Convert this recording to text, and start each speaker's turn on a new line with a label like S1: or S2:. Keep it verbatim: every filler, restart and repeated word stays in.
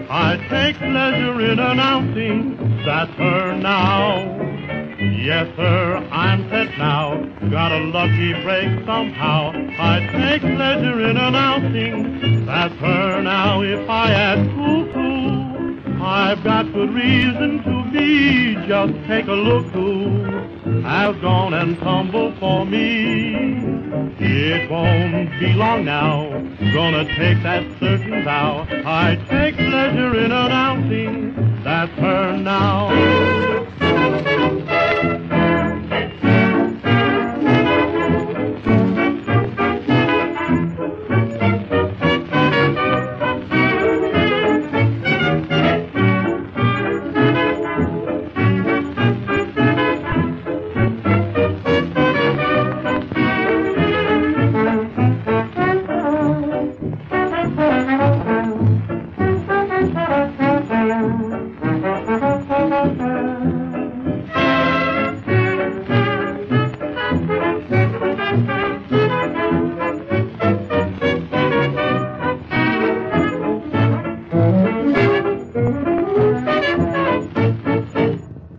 S1: I take pleasure in announcing that's her now. Yes, sir, I'm set now. Got a lucky break somehow. I take pleasure in announcing that's her now. If I ask cuckoo, I've got good reason to be. Just take a look who has gone and tumbled for me. It won't be long now. Gonna take that certain vow. I take pleasure in announcing that's her now.